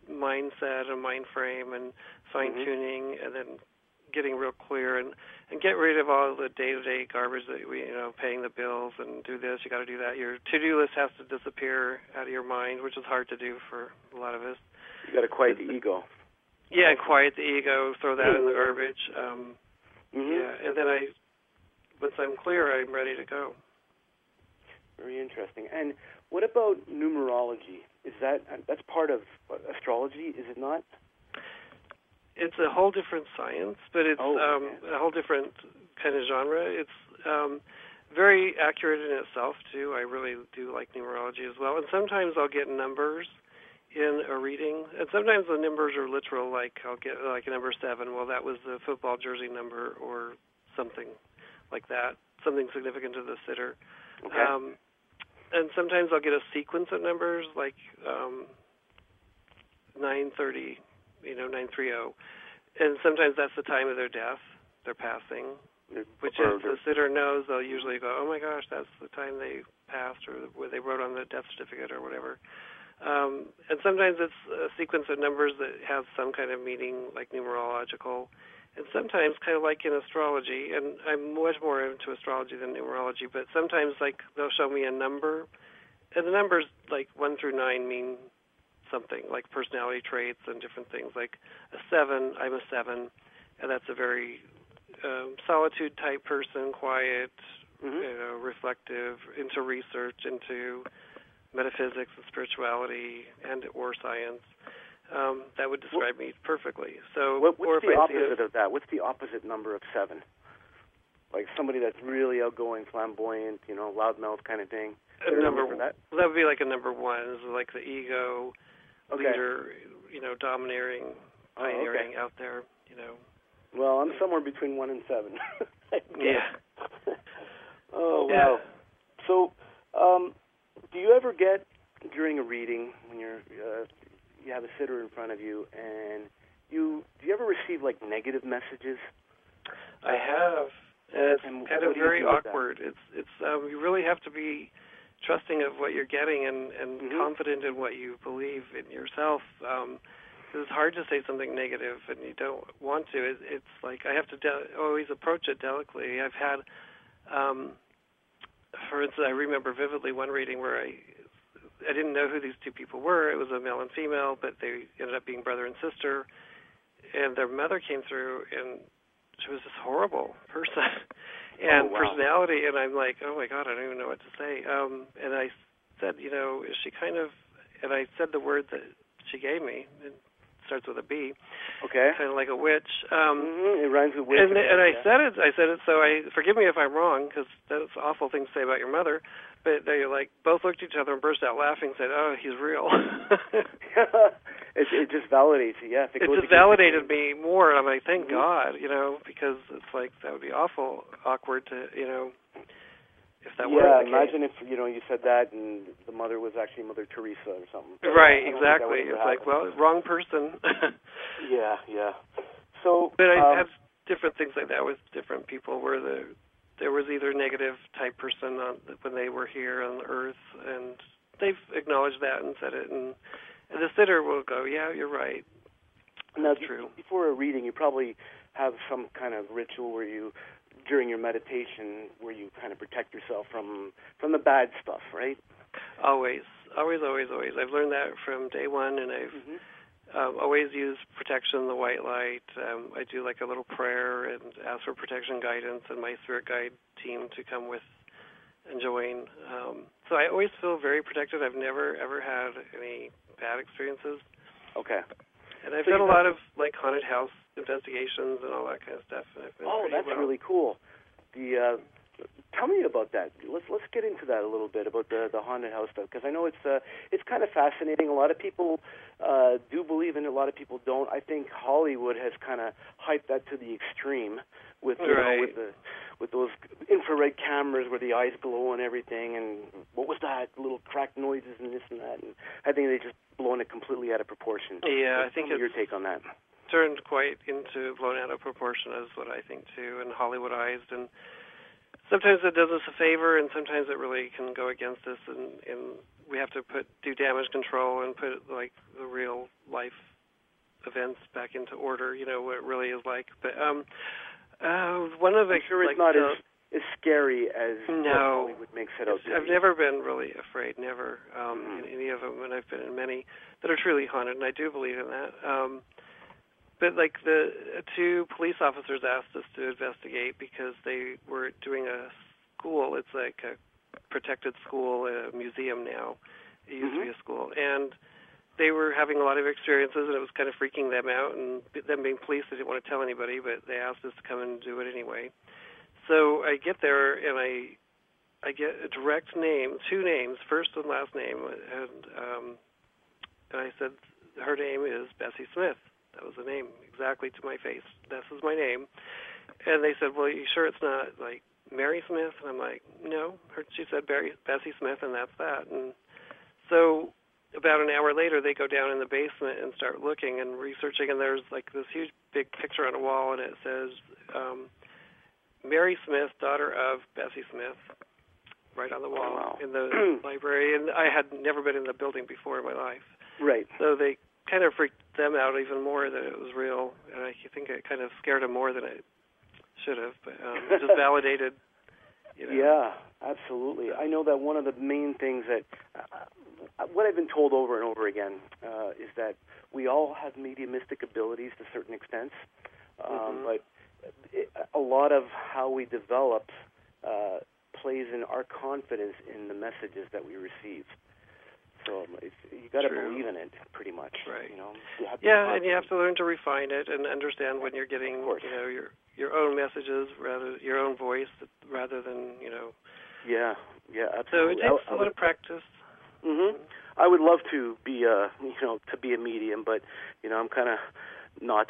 mindset and mind frame and fine tuning, mm-hmm. and then getting real clear and, and get rid of all the day-to-day garbage that we, you know, paying the bills and do this, you got to do that. Your to-do list has to disappear out of your mind, which is hard to do for a lot of us. You got to quiet the ego. Yeah, and quiet the ego, throw that in the garbage. Um, mm-hmm. Yeah, and then I, once I'm clear, I'm ready to go. Very interesting. And what about numerology? Is that that's part of astrology? Is it not? It's a whole different science, but it's oh, um, okay. a whole different kind of genre. It's um, very accurate in itself too. I really do like numerology as well. And sometimes I'll get numbers in a reading, and sometimes the numbers are literal. Like I'll get like a number seven. Well, that was the football jersey number, or something like that. Something significant to the sitter. Okay. Um, and sometimes I'll get a sequence of numbers, like um, nine thirty, you know, nine thirty, and sometimes that's the time of their death, their passing, which is the sitter knows. They'll usually go, oh my gosh, that's the time they passed, or where they wrote on the death certificate, or whatever. Um, and sometimes it's a sequence of numbers that has some kind of meaning, like numerological, and sometimes kind of like in astrology, and I'm much more into astrology than numerology, but sometimes like they'll show me a number, and the numbers like one through nine mean something, like personality traits and different things. Like a seven, I'm a seven, and that's a very um, solitude type person, quiet, mm-hmm. you know, reflective, into research, into metaphysics and spirituality and or science. Um, that would describe me perfectly. So, what, or what's if the I opposite see a, of that? What's the opposite number of seven? like somebody that's really outgoing, flamboyant, you know, loudmouth kind of thing. A number for that? Well, that would be like a number one, is like the ego Okay. leader, you know, domineering, Oh, okay. pioneering out there, you know. Well, I'm somewhere between one and seven. Yeah. Oh, Yeah. wow. So, um, do you ever get, during a reading, when you're, uh, you have a sitter in front of you, and you, do you ever receive, like, negative messages? I have. And it's And kind what of do you very do with that? awkward. It's it's um, you really have to be trusting of what you're getting and, and Mhm. confident in what you believe in yourself. Um, 'cause it's hard to say something negative, and you don't want to. It, it's like I have to de- always approach it delicately. I've had, um, for instance, I remember vividly one reading where I I didn't know who these two people were. It was a male and female, but they ended up being brother and sister. And their mother came through, and she was this horrible person and Oh, wow. personality. And I'm like, oh my God, I don't even know what to say. Um, and I said, you know, is she kind of? And I said the word that she gave me. It starts with a B. Okay. Kind of like a witch. Um, Mm-hmm. It rhymes with witch. and, and I yeah. said it. I said it. So I forgive me if I'm wrong, because that's an awful thing to say about your mother. But they like both looked at each other and burst out laughing. Said, "Oh, he's real." it, it just validates you. Yeah. If it It goes just against validated the- me more. I'm like, thank Mhm. God, you know, because it's like that would be awful awkward to, you know, if that yeah, were the imagine if, you know, you said that and the mother was actually Mother Teresa or something. case. Right, I don't think that exactly. would ever It's like, happen. well, wrong person. Yeah, yeah. So, But I um, have different things like that with different people, where the there was either negative type person on, when they were here on Earth, and they've acknowledged that and said it, and, and the sitter will go, yeah, you're right. now, That's true. before a reading, you probably have some kind of ritual where you, during your meditation, where you kind of protect yourself from from the bad stuff, right? Always, always, always, always. I've learned that from day one, and I've Mm-hmm. um, always used protection, the white light. Um, I do like a little prayer and ask for protection guidance, and my spirit guide team to come with and join. Um, so I always feel very protected. I've never, ever had any bad experiences. Okay. And I've So done a you lot of like haunted house investigations and all that kind of stuff. And I've been Oh, pretty that's well. really cool. The uh, tell me about that. Let's let's get into that a little bit about the the haunted house stuff, because I know it's uh it's kind of fascinating. A lot of people uh, do believe in it. A lot of people don't. I think Hollywood has kind of hyped that to the extreme with you Right. know with the with those infrared cameras where the eyes glow and everything. And what was that? Little cracked noises and this and that. And I think they just blown it completely out of proportion. Yeah, I Tell think me it's your take on that. turned quite into blown out of proportion, is what I think too, and Hollywoodized. And sometimes it does us a favor, and sometimes it really can go against us, and, and we have to put do damage control and put like the real life events back into order. You know what it really is like. But um, uh, one of the I'm sure it's like, not the, as as scary as what No. Hollywood makes it out It's- to I've be. never been really afraid, never, um, Mhm. in any of them, and I've been in many that are truly haunted, and I do believe in that. Um, but like the uh, two police officers asked us to investigate because they were doing a school. It's like a protected school, a museum now. It used to be a school, and they were having a lot of experiences, and it was kind of freaking them out. And them being police, they didn't want to tell anybody, but they asked us to come and do it anyway. So I get there, and I I get a direct name, two names, first and last name, and um, and I said, her name is Bessie Smith. That was the name, exactly to my face. This is my name. And they said, well, you sure it's not, like, Mary Smith? And I'm like, no. Her, she said Barry, Bessie Smith, and that's that. And so about an hour later, they go down in the basement and start looking and researching, and there's, like, this huge big picture on a wall, and it says, um, Mary Smith, daughter of Bessie Smith, right on the wall wow. in the library. And I had never been in the building before in my life. Right. So they kind of freaked them out even more that it was real, and I think it kind of scared them more than it should have. But um, it just validated, you know. Yeah, absolutely. I know that one of the main things that, uh, what I've been told over and over again, uh, is that we all have mediumistic abilities to certain extents, um, Mhm. but it, a lot of how we develop uh, plays in our confidence in the messages that we receive. So it's, you got to True. believe in it, pretty much. Right. You know. You have to Yeah, be and you have to learn to refine it and understand when you're getting, Of course. you know, your your own messages, rather your own voice, rather than you know. Yeah, yeah, absolutely. So it takes I, I a lot of practice. Mm-hmm. I would love to be, uh, you know, to be a medium, but you know, I'm kind of not.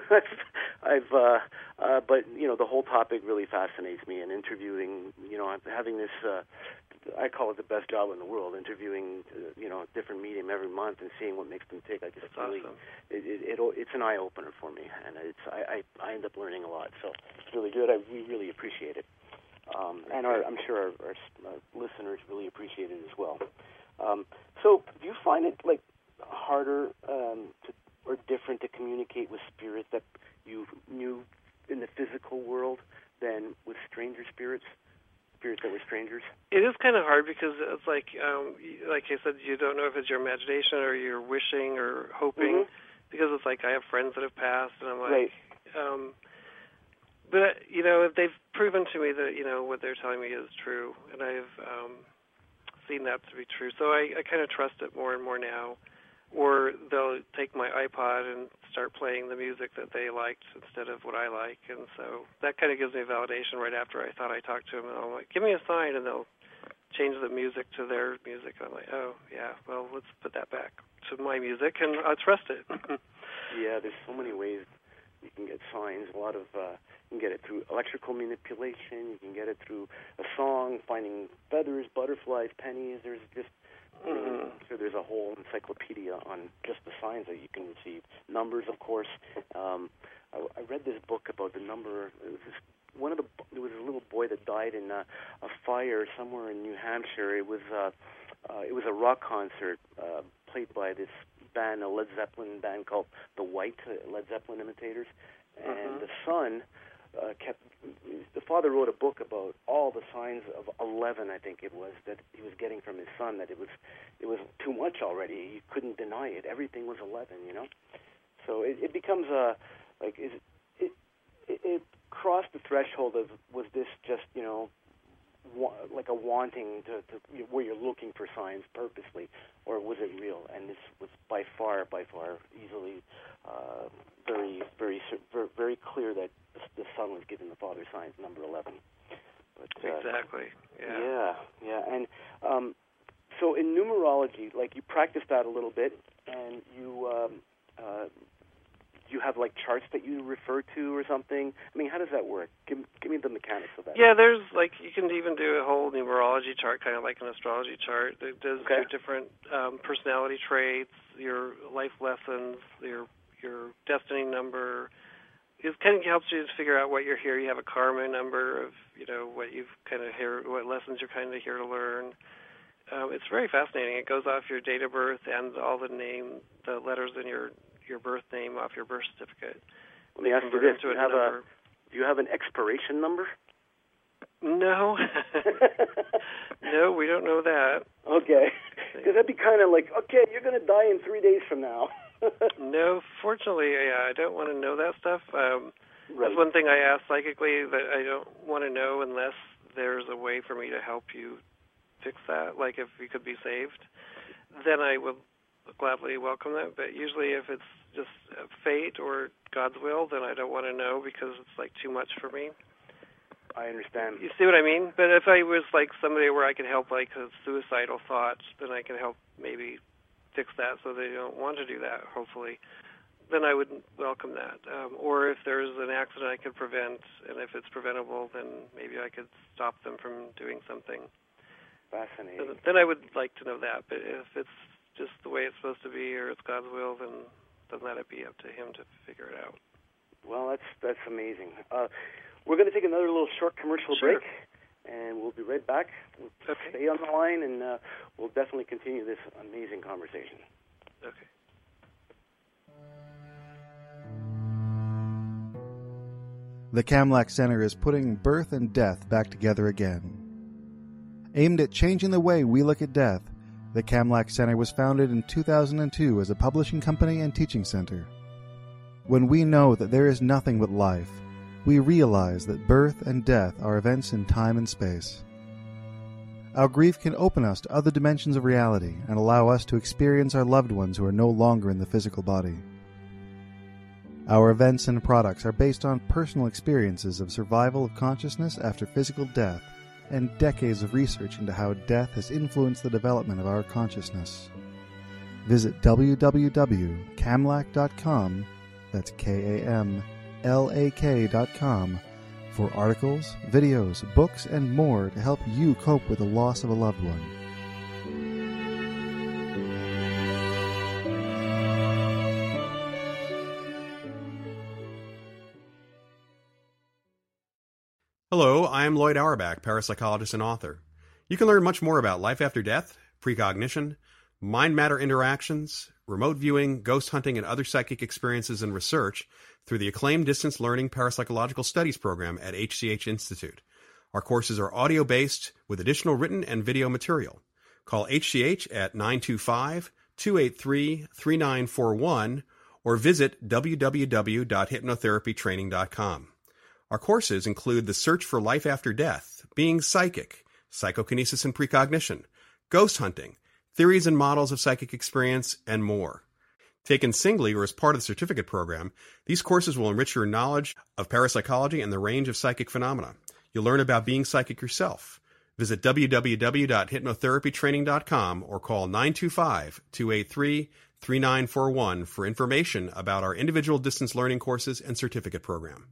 I've, uh, uh, but you know, the whole topic really fascinates me, and interviewing, you know, having this. Uh, I call it the best job in the world, interviewing, uh, you know, a different medium every month and seeing what makes them tick. I just That's really, awesome. it, it, it, it's an eye opener for me, and it's I, I, I end up learning a lot. So it's really good. I we really appreciate it, um, and our, I'm sure our, our, our listeners really appreciate it as well. Um, so do you find it like harder um, to, or different to communicate with spirits that you knew in the physical world than with stranger spirits? Spirits that were strangers? It is kind of hard because it's like, um, like I said, you don't know if it's your imagination or you're wishing or hoping. Mm-hmm. Because it's like I have friends that have passed, and I'm like, right. um, but you know, they've proven to me that you know what they're telling me is true, and I've um, seen that to be true. So I, I kind of trust it more and more now. Or they'll take my iPod and start playing the music that they liked instead of what I like. And so that kind of gives me validation right after I thought I talked to them. And I'm like, give me a sign, and they'll change the music to their music. I'm like, oh, yeah, well, let's put that back to my music, and I'll trust it. Yeah, there's so many ways you can get signs. A lot of, uh, you can get it through electrical manipulation. You can get it through a song, finding feathers, butterflies, pennies. There's just, Mm-hmm. so there's a whole encyclopedia on just the signs that you can receive. Numbers, of course. Um, I, I read this book about the number. It was this, one of the. There was a little boy that died in a, a fire somewhere in New Hampshire. It was. Uh, uh, it was a rock concert uh, played by this band, a Led Zeppelin band called the White uh, Led Zeppelin Imitators, and Mm-hmm. the son uh, kept. The father wrote a book about all the signs of eleven, I think it was, that he was getting from his son. That it was, it was too much already. He couldn't deny it. Everything was eleven, you know. So it, it becomes a like is it, it it crossed the threshold of, was this just, you know, wa- like a wanting to, to where you're looking for signs purposely, or was it real? And this was by far, by far, easily uh, very, very, very, very clear that the son was giving the father signs, number eleven. But, uh, exactly. Yeah. Yeah, yeah. And um, so in numerology, like you practice that a little bit, and you um, uh, you have like charts that you refer to or something. I mean, how does that work? Give, give me the mechanics of that. Yeah, there's like you can even do a whole numerology chart, kind of like an astrology chart. It does Okay. your different um, personality traits, your life lessons, your your destiny number. It kind of helps you to figure out what you're here. You have a karma number of, you know, what you've kind of here, what lessons you're kind of here to learn. Um, it's very fascinating. It goes off your date of birth and all the name, the letters in your, your birth name off your birth certificate. Let me ask you this: do you have a do you have an expiration number? No, no, we don't know that. Okay, because that'd be kind of like, okay, you're going to die in three days from now. No, fortunately, yeah, I don't want to know that stuff. Um, Right. That's one thing I ask psychically that I don't want to know unless there's a way for me to help you fix that, like if you could be saved, then I would gladly welcome that. But usually if it's just fate or God's will, then I don't want to know because it's like too much for me. I understand. You see what I mean? But if I was like somebody where I could help like a suicidal thoughts, then I can help maybe fix that so they don't want to do that, hopefully. Then I would welcome that. Um, or if there's an accident I could prevent, and if it's preventable, then maybe I could stop them from doing something. Fascinating. Then, then I would like to know that. But if it's just the way it's supposed to be or it's God's will, then, then let it be up to Him to figure it out. Well, that's that's amazing. Uh, we're going to take another little short commercial Sure. break, and we'll be right back. We'll Okay. Stay on the line, and uh, we'll definitely continue this amazing conversation. Okay. The Kamlak Center is putting birth and death back together again. Aimed at changing the way we look at death, the Kamlak Center was founded in two thousand two as a publishing company and teaching center. When we know that there is nothing but life, we realize that birth and death are events in time and space. Our grief can open us to other dimensions of reality and allow us to experience our loved ones who are no longer in the physical body. Our events and products are based on personal experiences of survival of consciousness after physical death and decades of research into how death has influenced the development of our consciousness. Visit w w w dot kamlak dot com, that's K A M L A K dot com, for articles, videos, books, and more to help you cope with the loss of a loved one. Hello, I am Lloyd Auerbach, parapsychologist and author. You can learn much more about life after death, precognition, mind-matter interactions, remote viewing, ghost hunting, and other psychic experiences and research through the acclaimed Distance Learning Parapsychological Studies program at H C H Institute. Our courses are audio-based with additional written and video material. Call H C H at nine two five, two eight three, three nine four one or visit w w w dot hypnotherapy training dot com. Our courses include The Search for Life After Death, Being Psychic, Psychokinesis and Precognition, Ghost Hunting, Theories and Models of Psychic Experience, and more. Taken singly or as part of the certificate program, these courses will enrich your knowledge of parapsychology and the range of psychic phenomena. You'll learn about being psychic yourself. Visit w w w dot hypnotherapy training dot com or call nine two five, two eight three, three nine four one for information about our individual distance learning courses and certificate program.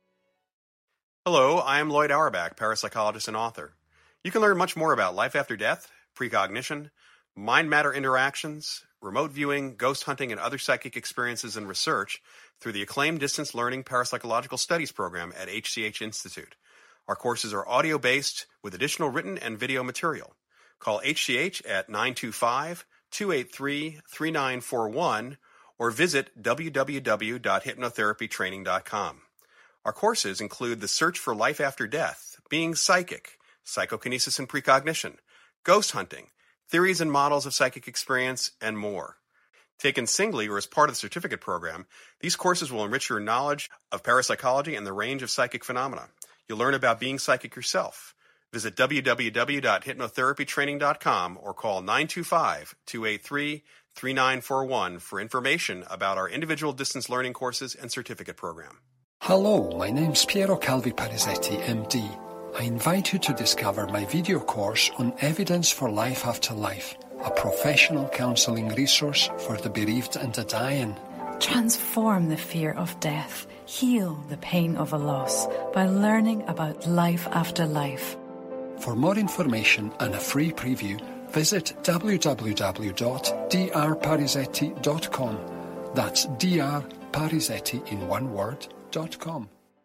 Hello, I am Lloyd Auerbach, parapsychologist and author. You can learn much more about life after death, precognition, mind-matter interactions, remote viewing, ghost hunting, and other psychic experiences and research through the acclaimed Distance Learning Parapsychological Studies program at H C H Institute. Our courses are audio-based with additional written and video material. Call H C H at nine two five, two eight three, three nine four one or visit w w w dot hypnotherapy training dot com. Our courses include The Search for Life After Death, Being Psychic, Psychokinesis and Precognition, Ghost Hunting, Theories and Models of Psychic Experience, and more. Taken singly or as part of the certificate program, these courses will enrich your knowledge of parapsychology and the range of psychic phenomena. You'll learn about being psychic yourself. Visit w w w dot hypnotherapy training dot com or call nine two five, two eight three, three nine four one for information about our individual distance learning courses and certificate program. Hello, my name's Piero Calvi Parisetti, M D. I invite you to discover my video course on Evidence for Life After Life, a professional counseling resource for the bereaved and the dying. Transform the fear of death, heal the pain of a loss by learning about life after life. For more information and a free preview, visit w w w dot d r parisetti dot com. That's D R Parisetti in one word. Dot com.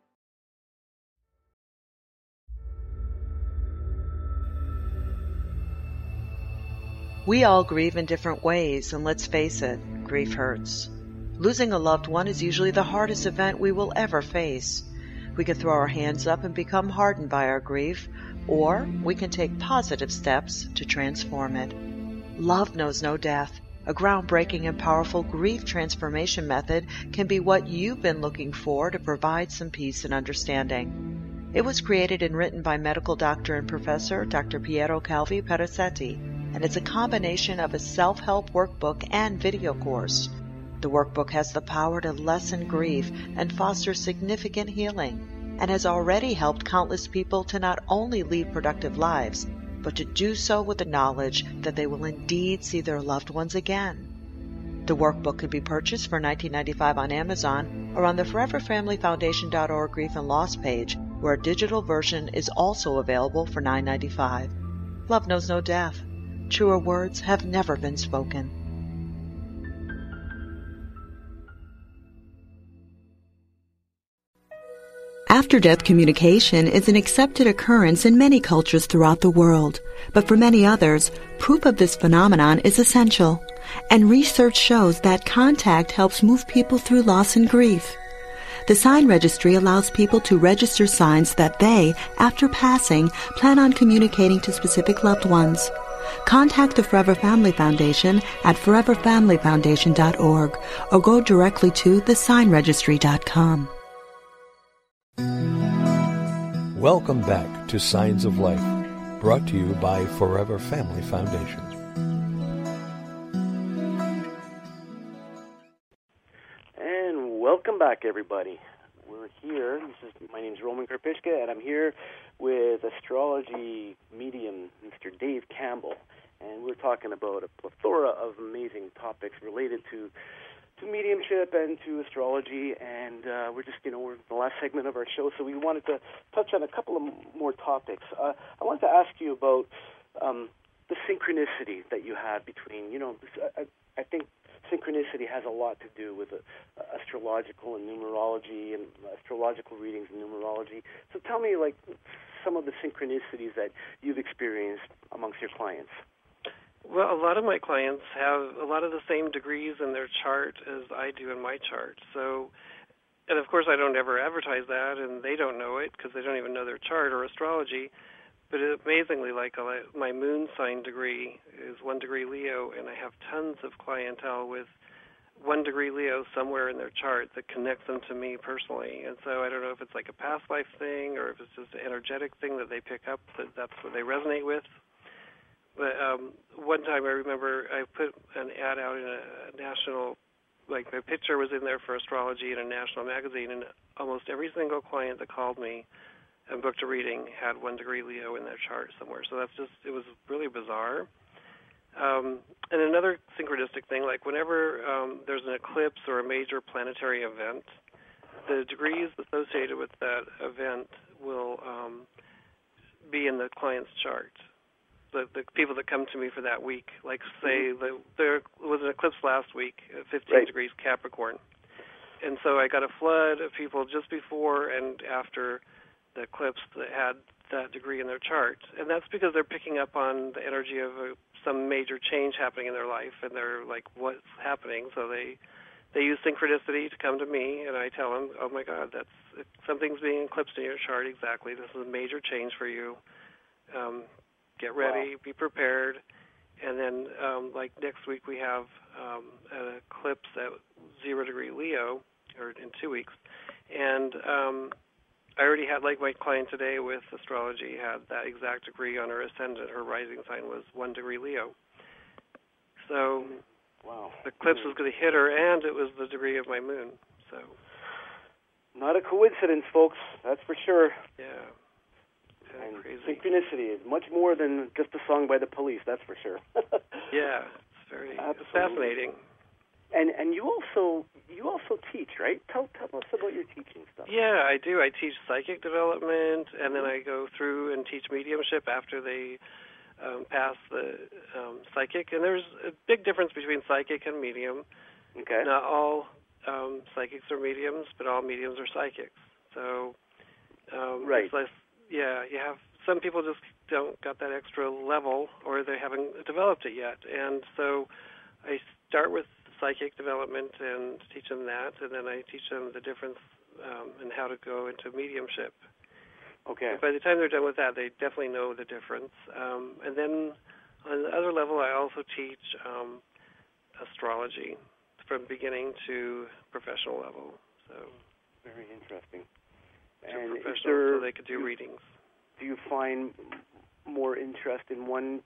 We all grieve in different ways, and let's face it, grief hurts. Losing a loved one is usually the hardest event we will ever face. We can throw our hands up and become hardened by our grief, or we can take positive steps to transform it. Love knows no death. A groundbreaking and powerful grief transformation method can be what you've been looking for to provide some peace and understanding. It was created and written by medical doctor and professor Doctor Piero Calvi Parisetti, and it's a combination of a self-help workbook and video course. The workbook has the power to lessen grief and foster significant healing, and has already helped countless people to not only lead productive lives, but to do so with the knowledge that they will indeed see their loved ones again. The workbook can be purchased for nineteen ninety-five dollars on Amazon or on the forever family foundation dot org Grief and Loss page, where a digital version is also available for nine ninety-five. Love knows no death. Truer words have never been spoken. After-death communication is an accepted occurrence in many cultures throughout the world, but for many others, proof of this phenomenon is essential, and research shows that contact helps move people through loss and grief. The Sign Registry allows people to register signs that they, after passing, plan on communicating to specific loved ones. Contact the Forever Family Foundation at forever family foundation dot org or go directly to the sign registry dot com. Welcome back to Signs of Life, brought to you by Forever Family Foundation. And welcome Welcome back, everybody. We're here. This is my name's Roman Karpishka, and I'm here with astrology medium Mister Dave Campbell, and we're talking about a plethora of amazing topics related to to mediumship and to astrology. And uh, we're just, you know, we're in the last segment of our show, so we wanted to touch on a couple of more topics. Uh, I wanted to ask you about um, the synchronicity that you have between, you know, I, I think. Synchronicity has a lot to do with uh, astrological and numerology and astrological readings and numerology. So tell me, like, some of the synchronicities that you've experienced amongst your clients. Well, a lot of my clients have a lot of the same degrees in their chart as I do in my chart. So, and of course I don't ever advertise that, and they don't know it because they don't even know their chart or astrology. But amazingly, like my moon sign degree is one degree Leo, and I have tons of clientele with one degree Leo somewhere in their chart that connects them to me personally. And so I don't know if it's like a past life thing or if it's just an energetic thing that they pick up, that that's what they resonate with. But um, one time I remember I put an ad out in a national, like my picture was in there for astrology in a national magazine, and almost every single client that called me and booked a reading had one degree Leo in their chart somewhere. So that's just, it was really bizarre. Um, and another synchronistic thing, like whenever um, there's an eclipse or a major planetary event, the degrees associated with that event will um, be in the client's chart. The, the people that come to me for that week, like say mm-hmm. the, there was an eclipse last week, fifteen right. degrees Capricorn. And so I got a flood of people just before and after the eclipse that had that degree in their chart. And that's because they're picking up on the energy of a, some major change happening in their life, and they're like, what's happening? So they they use synchronicity to come to me, and I tell them, oh my God, that's something's being eclipsed in your chart exactly. This is a major change for you. Um, get ready, wow. be prepared. And then um, like next week we have um, an eclipse at zero degree Leo, or in two weeks. And um, I already had, like my client today with astrology, had that exact degree on her ascendant. Her rising sign was one degree Leo. So wow. the eclipse was going to hit her, and it was the degree of my moon. So not a coincidence, folks. That's for sure. Yeah. And crazy. Synchronicity is much more than just a song by the Police. That's for sure. Yeah, it's very it's fascinating. And and you also you also teach, right? Tell tell us about your teaching stuff. Yeah, I do. I teach psychic development, and then I go through and teach mediumship after they um, pass the um, psychic. And there's a big difference between psychic and medium. Okay. Not all um, psychics are mediums, but all mediums are psychics. So um, right. It's less, yeah, you have some people just don't got that extra level, or they haven't developed it yet. And so I start with psychic development and teach them that, and then I teach them the difference um, and how to go into mediumship. Okay. And by the time they're done with that, they definitely know the difference. Um, and then on the other level, I also teach um, astrology from beginning to professional level. So very interesting. To and professional, there, so they could do you, readings. Do you find more interest in one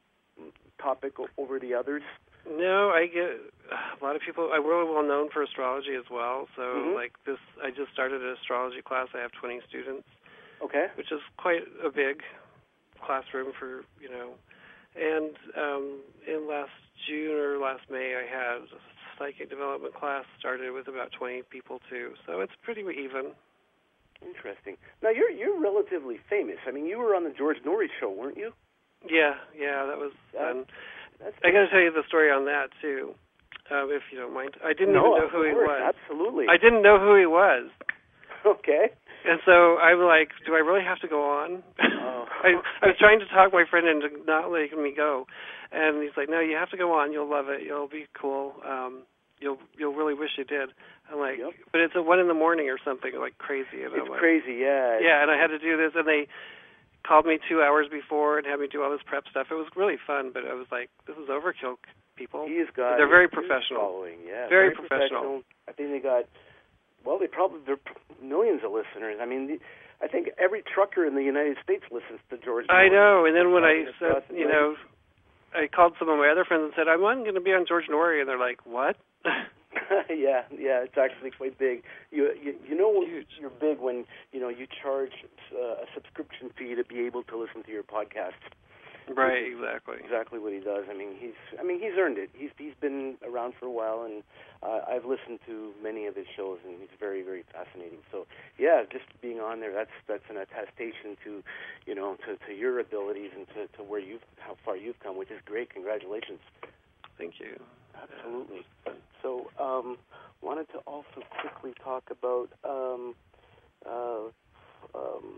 topic over the others? No, I get a lot of people. I'm really well known for astrology as well. So, mm-hmm. like this, I just started an astrology class. I have twenty students. Okay. Which is quite a big classroom for, you know. And um, in last June or last May, I had a psychic development class started with about twenty people too. So it's pretty even. Interesting. Now you're you're relatively famous. I mean, you were on the George Norrie show, weren't you? Yeah, yeah, that was fun. That's I got to tell you the story on that too, um, if you don't mind. I didn't no, even know who he course, was. Absolutely. I didn't know who he was. Okay. And so I'm like, do I really have to go on? Oh. I, I was trying to talk my friend into not letting me go, and he's like, no, you have to go on. You'll love it. You'll be cool. Um, you'll you'll really wish you did. I'm like, yep. But it's at one in the morning or something, like crazy. And it's I'm like, crazy, yeah. Yeah, and I had to do this, and they called me two hours before and had me do all this prep stuff. It was really fun, but I was like, this is overkill, people. He's got They're very professional. Following, yeah. Very, very professional. professional. I think they got, well, they probably, they're millions of listeners. I mean, the, I think every trucker in the United States listens to George Norrie. I know, and then when I said, you know, I called some of my other friends and said, I'm going to be on George Norrie, and they're like, what? yeah, yeah, it's actually quite big. You you, you know Huge. You're big when you know you charge uh, a subscription fee to be able to listen to your podcast. Right, exactly. Exactly what he does. I mean, he's I mean he's earned it. He's he's been around for a while, and uh, I've listened to many of his shows, and he's very very fascinating. So yeah, just being on there, that's that's an attestation to, you know, to, to your abilities and to, to where you've how far you've come, which is great. Congratulations. Thank you. Absolutely. So, um, wanted to also quickly talk about um, uh, um,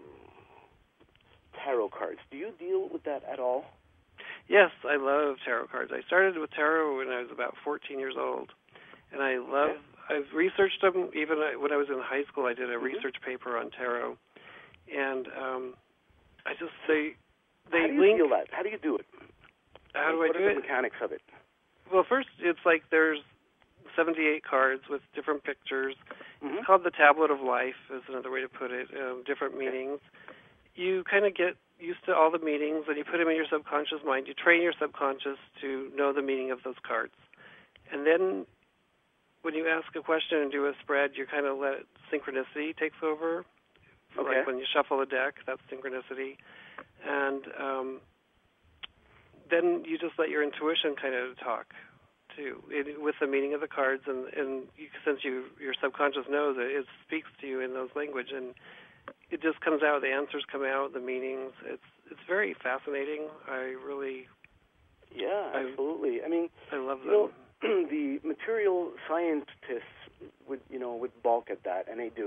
tarot cards. Do you deal with that at all? Yes, I love tarot cards. I started with tarot when I was about fourteen years old, and I love. Okay. I've researched them. Even when I was in high school, I did a mm-hmm. research paper on tarot, and um, I just they they How do you link. feel that? How do you do it? How do what I do are it? The mechanics of it. Well, first, it's like there's seventy-eight cards with different pictures. Mm-hmm. It's called the Tablet of Life, is another way to put it, um, different meanings. You kind of get used to all the meanings, and you put them in your subconscious mind. You train your subconscious to know the meaning of those cards. And then when you ask a question and do a spread, you kind of let synchronicity takes over. Okay. Like when you shuffle a deck, that's synchronicity. And um, then you just let your intuition kind of talk, too, it, with the meaning of the cards. And, and you, since you your subconscious knows it, it speaks to you in those language. And it just comes out. The answers come out, the meanings. It's it's very fascinating. I really... Yeah, absolutely. I, I mean, I love them. You know, the material scientists would, you know, would balk at that, and they do.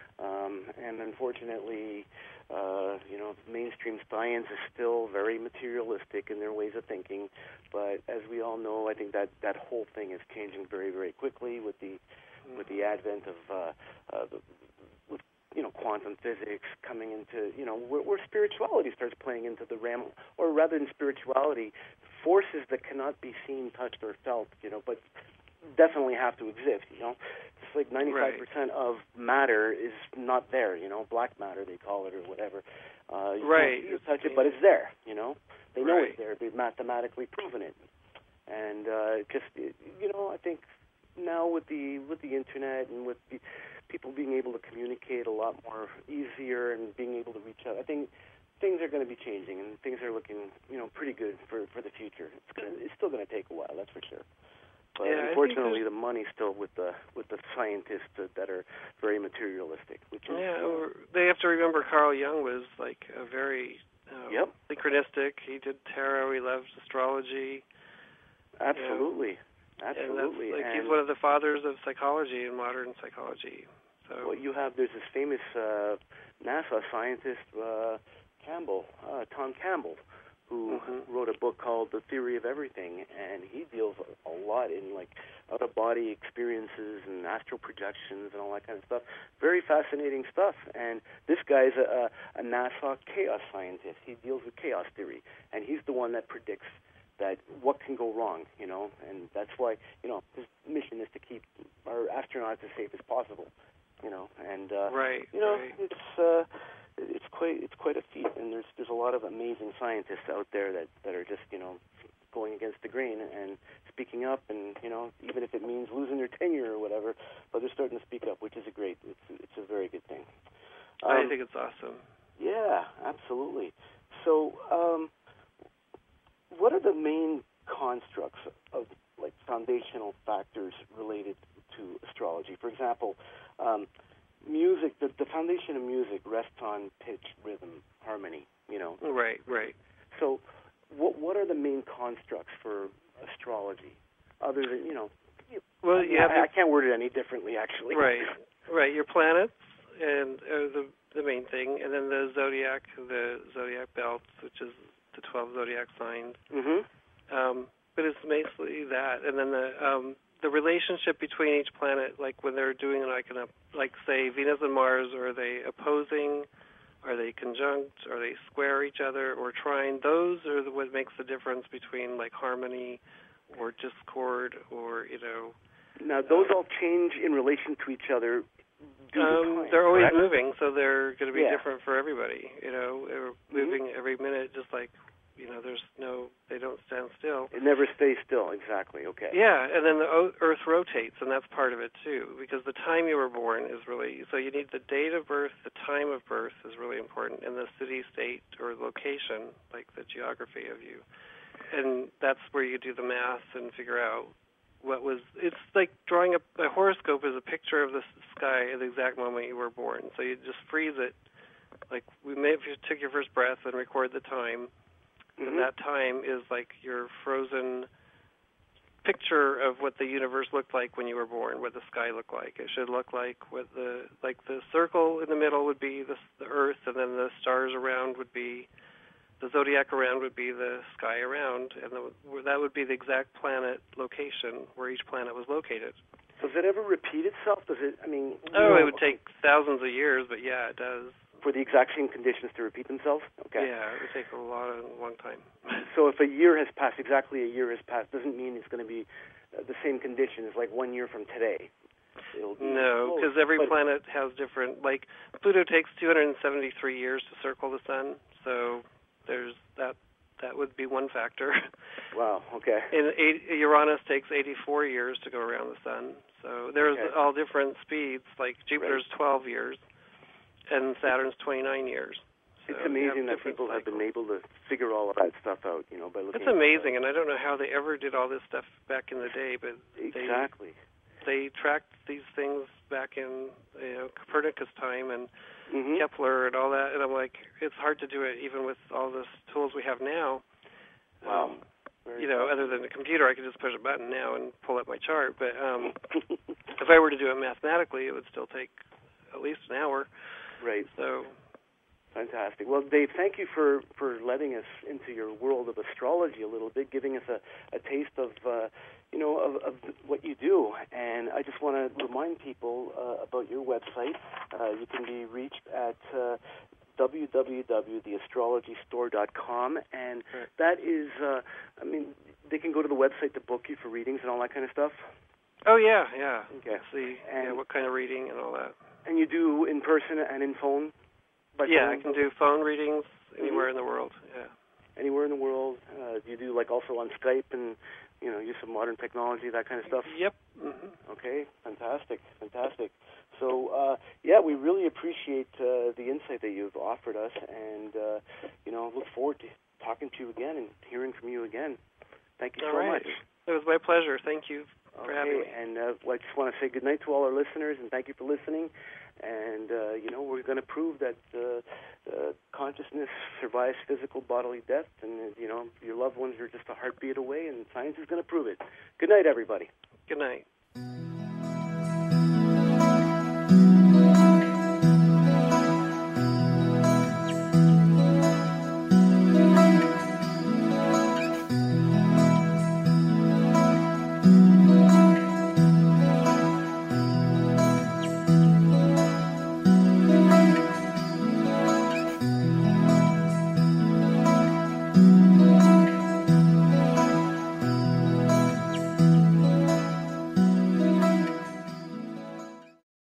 Um, and unfortunately, uh, you know, mainstream science is still very materialistic in their ways of thinking. But as we all know, I think that, that whole thing is changing very, very quickly with the mm-hmm. with the advent of uh, uh, the, with you know quantum physics coming into you know where, where spirituality starts playing into the realm, or rather than spirituality, forces that cannot be seen, touched, or felt. You know, but definitely have to exist. You know. It's like ninety-five percent right. of matter is not there, you know, black matter they call it or whatever. Uh, you right. can't see it, touch it, but it's there, you know. They know right. it's there. They've mathematically proven it. And uh, just, you know, I think now with the with the internet and with the people being able to communicate a lot more easier and being able to reach out, I think things are going to be changing and things are looking, you know, pretty good for, for the future. It's gonna, it's still going to take a while, that's for sure. But yeah, unfortunately, the money's still with the with the scientists that, that are very materialistic. Which is, yeah, or they have to remember Carl Jung was like a very um, yep. synchronistic. He did tarot. He loved astrology. Absolutely, you know, absolutely. And that's, like, and he's one of the fathers of psychology and modern psychology. So well, you have there's this famous uh, NASA scientist uh, Campbell, uh, Tom Campbell, who mm-hmm. wrote a book called The Theory of Everything, and he deals a lot in like out-of-body experiences and astral projections and all that kind of stuff. Very fascinating stuff. And this guy's a, a NASA chaos scientist. He deals with chaos theory, and he's the one that predicts that what can go wrong, you know, and that's why, you know, his mission is to keep our astronauts as safe as possible, you know, and uh, right, you know, right. it's. Uh, It's quite it's quite a feat, and there's there's a lot of amazing scientists out there that, that are just you know going against the grain and speaking up, and you know even if it means losing their tenure or whatever, but they're starting to speak up, which is a great it's it's a very good thing. Um, I think it's awesome. Yeah, absolutely. So, um, what are the main constructs of like foundational factors related to astrology? For example. Um, Music, the, the foundation of music rests on pitch, rhythm, harmony, you know. Right, right. So what what are the main constructs for astrology, other than, you know, well, I, you I, have I can't word it any differently, actually. Right, right. Your planets and are the, the main thing, and then the zodiac, the zodiac belts, which is the twelve zodiac signs. Mm-hmm. Um, but it's basically that, and then the... Um, the relationship between each planet, like when they're doing like an, like say Venus and Mars, are they opposing, are they conjunct, are they square each other, or trine? Those are the, what makes the difference between like harmony or discord, or you know. Now those um, all change in relation to each other. Due um, to time, they're always correct? moving, so they're going to be yeah. different for everybody. You know, they're moving mm-hmm. every minute, just like You know, there's no, they don't stand still. It never stays still, exactly, okay. Yeah, and then the o- Earth rotates, and that's part of it, too, because the time you were born is really, so you need the date of birth, the time of birth is really important, and the city, state, or location, like the geography of you. And that's where you do the math and figure out what was, it's like drawing a, a horoscope is a picture of the sky at the exact moment you were born. So you just freeze it. Like, we may, if you took your first breath and record the time, mm-hmm. and that time is like your frozen picture of what the universe looked like when you were born, what the sky looked like. It should look like what the, like the circle in the middle would be the, the Earth, and then the stars around would be, the zodiac around would be the sky around, and the, that would be the exact planet location where each planet was located. Does it ever repeat itself? Does it, I mean... Oh, know, it would take thousands of years, but yeah, it does. For the exact same conditions to repeat themselves? Okay. Yeah, it would take a lot, a long time. So if a year has passed, exactly a year has passed, doesn't mean it's going to be uh, the same conditions like one year from today. It'll be no, because every but, planet has different, like Pluto takes two hundred seventy-three years to circle the sun, so there's that. That would be one factor. Wow, okay. And eight, Uranus takes eighty-four years to go around the sun, so there's okay. all different speeds, like Jupiter's right. twelve years, and Saturn's twenty-nine years. So it's amazing that people cycles. have been able to figure all of that stuff out, you know, by looking It's amazing, and I don't know how they ever did all this stuff back in the day, but exactly. they, they tracked these things back in, you know, Copernicus time and mm-hmm. Kepler and all that, and I'm like, it's hard to do it even with all the tools we have now. Wow. Um, you know, other than the computer, I could just push a button now and pull up my chart, but um, if I were to do it mathematically, it would still take at least an hour. Right. So... Fantastic. Well, Dave, thank you for, for letting us into your world of astrology a little bit, giving us a, a taste of, uh, you know, of, of what you do. And I just want to remind people uh, about your website. Uh, you can be reached at uh, w w w dot the astrology store dot com, and right. that is, uh, I mean, they can go to the website to book you for readings and all that kind of stuff. Oh, yeah, yeah. Okay. See and, yeah, what kind of reading and all that. And you do in person and in phone? By yeah, phone? I can do phone readings anywhere mm-hmm. in the world. Yeah, anywhere in the world. Uh, do you do like also on Skype and you know use some modern technology, that kind of stuff? Yep. Mm-hmm. Okay, fantastic, fantastic. So uh, yeah, we really appreciate uh, the insight that you've offered us, and uh, you know look forward to talking to you again and hearing from you again. Thank you all so right. much. It was my pleasure. Thank you okay, for having me. And uh, well, I just want to say good night to all our listeners, and thank you for listening. And, uh, you know, we're going to prove that uh, uh, consciousness survives physical bodily death, and, uh, you know, your loved ones are just a heartbeat away, and science is going to prove it. Good night, everybody. Good night.